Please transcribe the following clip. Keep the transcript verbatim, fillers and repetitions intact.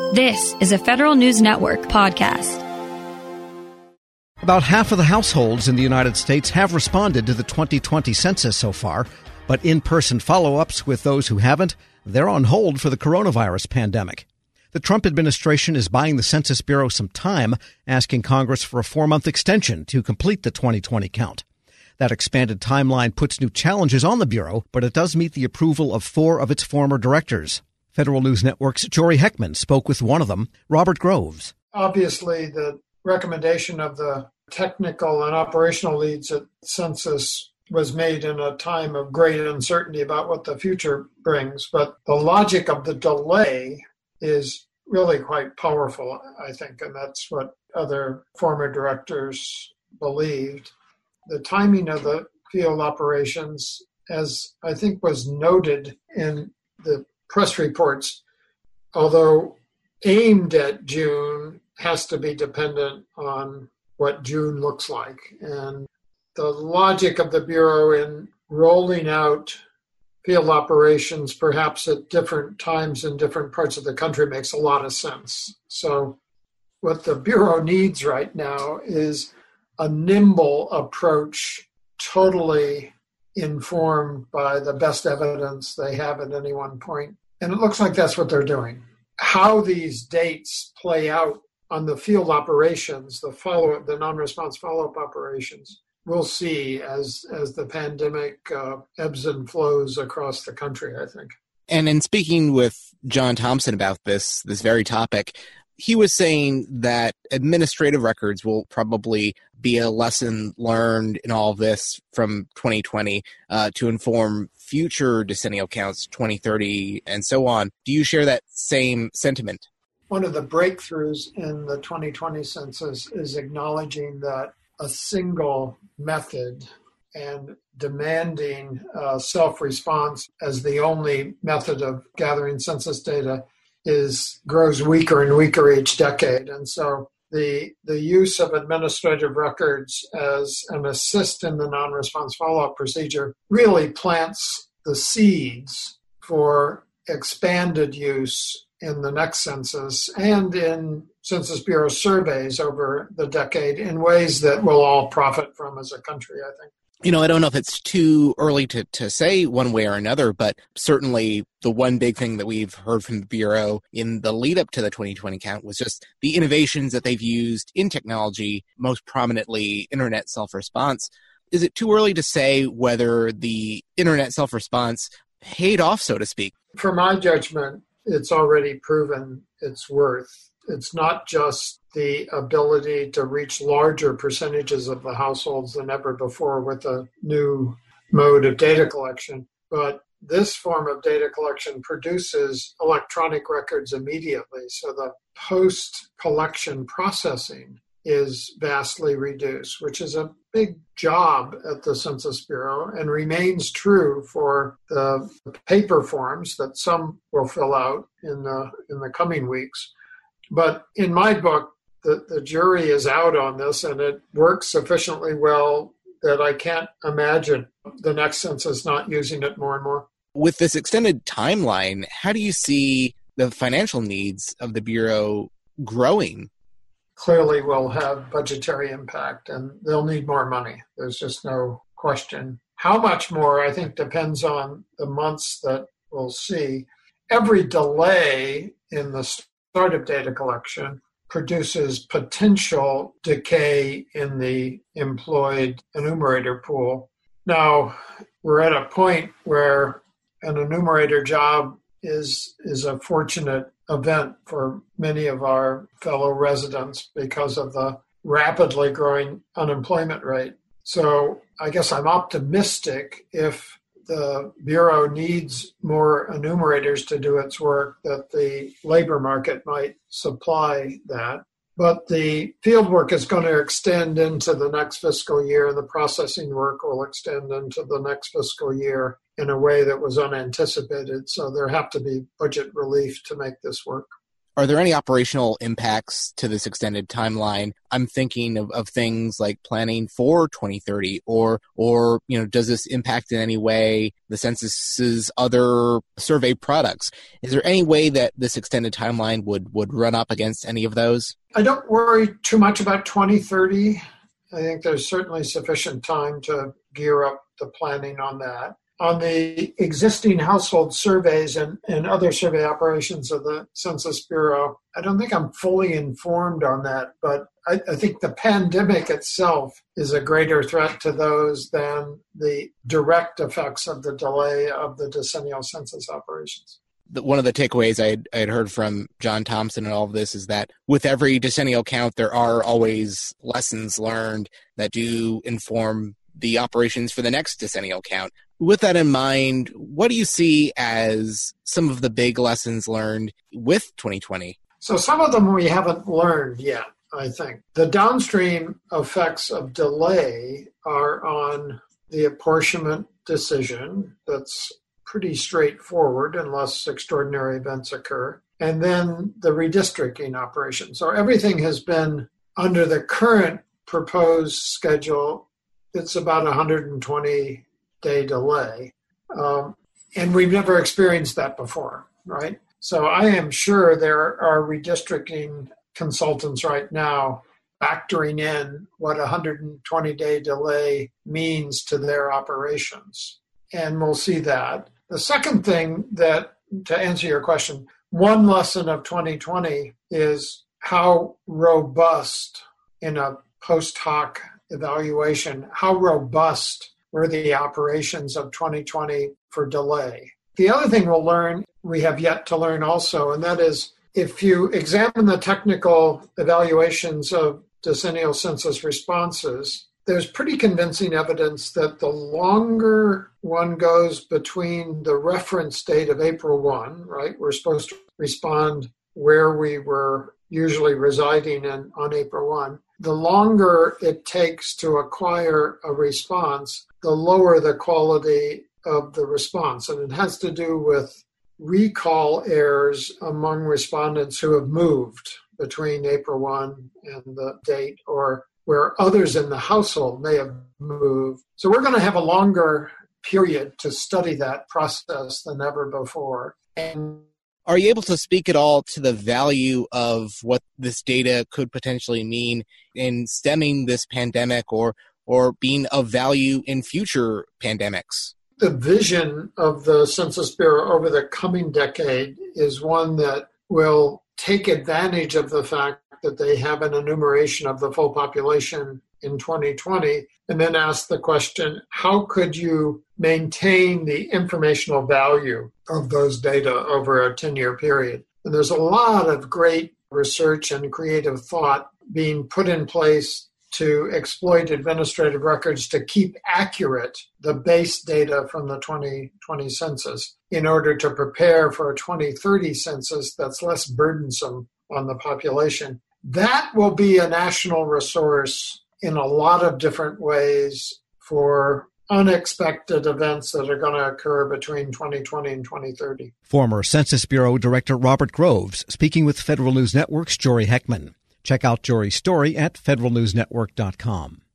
This is a Federal News Network podcast. About half of the households in the United States have responded to the twenty twenty census so far, but in-person follow-ups with those who haven't, they're on hold for the coronavirus pandemic. The Trump administration is buying the Census Bureau some time, asking Congress for a four-month extension to complete the twenty twenty count. That expanded timeline puts new challenges on the Bureau, but it does meet the approval of four of its former directors. Federal News Network's Jory Heckman spoke with one of them, Robert Groves. Obviously, the recommendation of the technical and operational leads at Census was made in a time of great uncertainty about what the future brings. But the logic of the delay is really quite powerful, I think, and that's what other former directors believed. The timing of the field operations, as I think was noted in the press reports, although aimed at June, has to be dependent on what June looks like. And the logic of the Bureau in rolling out field operations, perhaps at different times in different parts of the country, makes a lot of sense. So what the Bureau needs right now is a nimble approach, totally informed by the best evidence they have at any one point. And it looks like that's what they're doing. How these dates play out on the field operations, the follow-up, the non-response follow-up operations, we'll see as as the pandemic uh, ebbs and flows across the country, I think. And in speaking with John Thompson about this, this very topic, he was saying that administrative records will probably be a lesson learned in all of this from twenty twenty uh, to inform future decennial counts, twenty thirty, and so on. Do you share that same sentiment? One of the breakthroughs in the twenty twenty census is acknowledging that a single method and demanding uh, self-response as the only method of gathering census data is grows weaker and weaker each decade. And so the the use of administrative records as an assist in the non-response follow-up procedure really plants the seeds for expanded use in the next census and in Census Bureau surveys over the decade in ways that we'll all profit from as a country, I think. You know, I don't know if it's too early to, to say one way or another, but certainly the one big thing that we've heard from the Bureau in the lead up to the twenty twenty count was just the innovations that they've used in technology, most prominently internet self-response. Is it too early to say whether the internet self-response paid off, so to speak? For my judgment, it's already proven its worth. It's not just the ability to reach larger percentages of the households than ever before with a new mode of data collection, but this form of data collection produces electronic records immediately. So the post-collection processing is vastly reduced, which is a big job at the Census Bureau and remains true for the paper forms that some will fill out in the in the coming weeks. But in my book, the, the jury is out on this, and it works sufficiently well that I can't imagine the next census not using it more and more. With this extended timeline, how do you see the financial needs of the Bureau growing? Clearly will have budgetary impact, and they'll need more money. There's just no question. How much more, I think, depends on the months that we'll see. Every delay in the start of data collection produces potential decay in the employed enumerator pool. Now, we're at a point where an enumerator job is is a fortunate event for many of our fellow residents because of the rapidly growing unemployment rate. So I guess I'm optimistic if the Bureau needs more enumerators to do its work, that the labor market might supply that. But the field work is going to extend into the next fiscal year, and the processing work will extend into the next fiscal year in a way that was unanticipated. So there have to be budget relief to make this work. Are there any operational impacts to this extended timeline? I'm thinking of, of things like planning for twenty thirty, or, or, you know, does this impact in any way the census's other survey products? Is there any way that this extended timeline would, would run up against any of those? I don't worry too much about twenty thirty. I think there's certainly sufficient time to gear up the planning on that. On the existing household surveys and, and other survey operations of the Census Bureau, I don't think I'm fully informed on that, but I, I think the pandemic itself is a greater threat to those than the direct effects of the delay of the decennial census operations. One of the takeaways I had, I had heard from John Thompson and all of this is that with every decennial count, there are always lessons learned that do inform the operations for the next decennial count. With that in mind, what do you see as some of the big lessons learned with twenty twenty? So some of them we haven't learned yet, I think. The downstream effects of delay are on the apportionment decision. That's pretty straightforward unless extraordinary events occur. And then the redistricting operation. So everything has been under the current proposed schedule. It's about one hundred twenty day delay. Um, and we've never experienced that before, right? So I am sure there are redistricting consultants right now factoring in what a one hundred twenty day delay means to their operations. And we'll see that. The second thing that, to answer your question, one lesson of twenty twenty is how robust in a post hoc evaluation, how robust were the operations of twenty twenty for delay. The other thing we'll learn, we have yet to learn also, and that is if you examine the technical evaluations of decennial census responses, there's pretty convincing evidence that the longer one goes between the reference date of April first, right, we're supposed to respond where we were usually residing in on April first, the longer it takes to acquire a response, the lower the quality of the response. And it has to do with recall errors among respondents who have moved between April first and the date, or where others in the household may have moved. So we're going to have a longer period to study that process than ever before. And are you able to speak at all to the value of what this data could potentially mean in stemming this pandemic, or or being of value in future pandemics? The vision of the Census Bureau over the coming decade is one that will take advantage of the fact that they have an enumeration of the full population in twenty twenty, and then ask the question, how could you maintain the informational value of those data over a ten-year period? And there's a lot of great research and creative thought being put in place to exploit administrative records to keep accurate the base data from the twenty twenty census in order to prepare for a twenty thirty census that's less burdensome on the population. That will be a national resource in a lot of different ways for unexpected events that are going to occur between twenty twenty and twenty thirty. Former Census Bureau Director Robert Groves speaking with Federal News Network's Jory Heckman. Check out Jory's story at federal news network dot com.